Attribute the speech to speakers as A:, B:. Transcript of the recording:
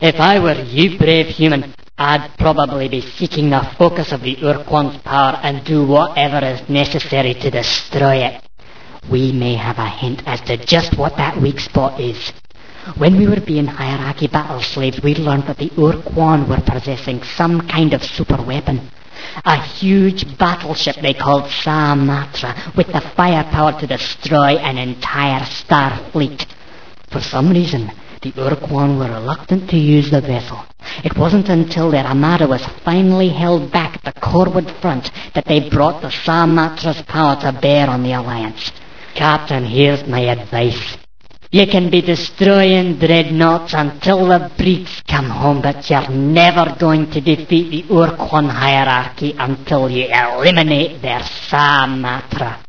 A: If I were you, brave human, I'd probably be seeking the focus of the Urquan's power and do whatever is necessary to destroy it. We may have a hint as to just what that weak spot is. When we were being hierarchy battle slaves, we learned that the Urquan were possessing some kind of super weapon. A huge battleship they called Samatra, with the firepower to destroy an entire star fleet. For some reason, the Urquan were reluctant to use the vessel. It wasn't until their armada was finally held back at the Corwood front that they brought the Samatra's power to bear on the Alliance. Captain, here's my advice. You can be destroying dreadnoughts until the Breeks come home, but you're never going to defeat the Urquan hierarchy until you eliminate their Samatra.